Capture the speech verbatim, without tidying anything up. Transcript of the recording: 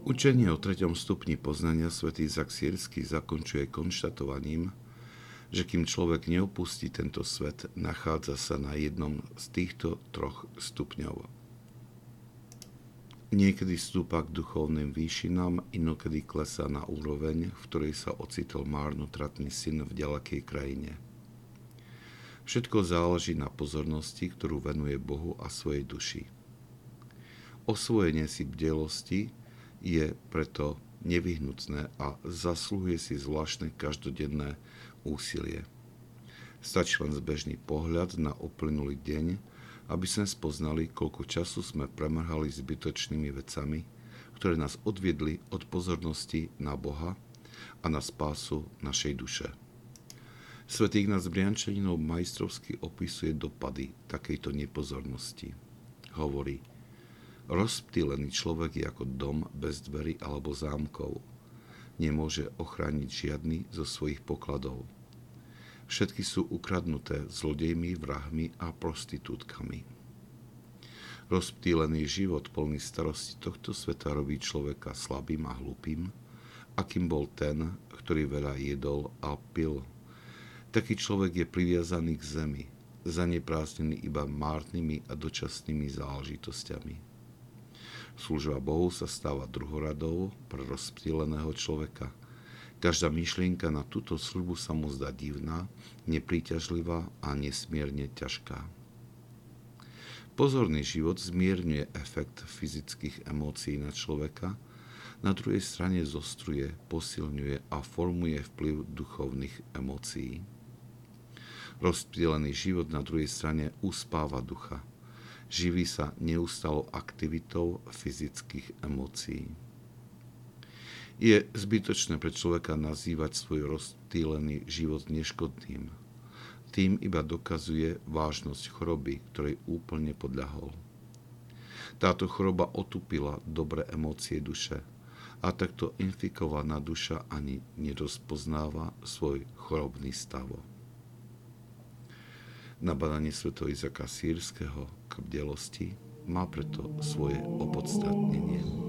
Učenie o treťom stupni poznania svätý Izak Sýrsky zakončuje konštatovaním, že kým človek neopustí tento svet, nachádza sa na jednom z týchto troch stupňov. Niekedy stúpa k duchovným výšinám, inokedy klesá na úroveň, v ktorej sa ocitol márnotratný syn v ďalekej krajine. Všetko záleží na pozornosti, ktorú venuje Bohu a svojej duši. Osvojenie si bdelosti je preto nevyhnutné a zasluhuje si zvláštne každodenné úsilie. Stačí len zbežný pohľad na uplynulý deň, aby sme spoznali, koľko času sme premrhali zbytočnými vecami, ktoré nás odviedli od pozornosti na Boha a na spásu našej duše. Svätý Ignác Briančaninov majstrovsky opisuje dopady takejto nepozornosti. Hovorí: rozptýlený človek je ako dom bez dverí alebo zámkov. Nemôže ochrániť žiadny zo svojich pokladov. Všetky sú ukradnuté zlodejmi, vrahmi a prostitútkami. Rozptýlený život plný starosti tohto sveta robí človeka slabým a hlúpym, akým bol ten, ktorý veľa jedol a pil. Taký človek je priviazaný k zemi, zanepráznený iba márnymi a dočasnými záležitosťami. Služba Bohu sa stáva druhoradou pre rozptýleného človeka. Každá myšlienka na túto službu sa mu zdá divná, nepríťažlivá a nesmierne ťažká. Pozorný život zmierňuje efekt fyzických emócií na človeka, na druhej strane zostruje, posilňuje a formuje vplyv duchovných emócií. Rozptýlený život na druhej strane uspáva ducha. Živí sa neustalou aktivitou fyzických emócií. Je zbytočné pre človeka nazývať svoj rozptýlený život neškodným. Tým iba dokazuje vážnosť choroby, ktorej úplne podľahol. Táto choroba otupila dobré emócie duše a takto infikovaná duša ani nerozpoznáva svoj chorobný stav. Nabádanie svätého Izaka Sýrskeho k bdelosti má preto svoje opodstatnenie.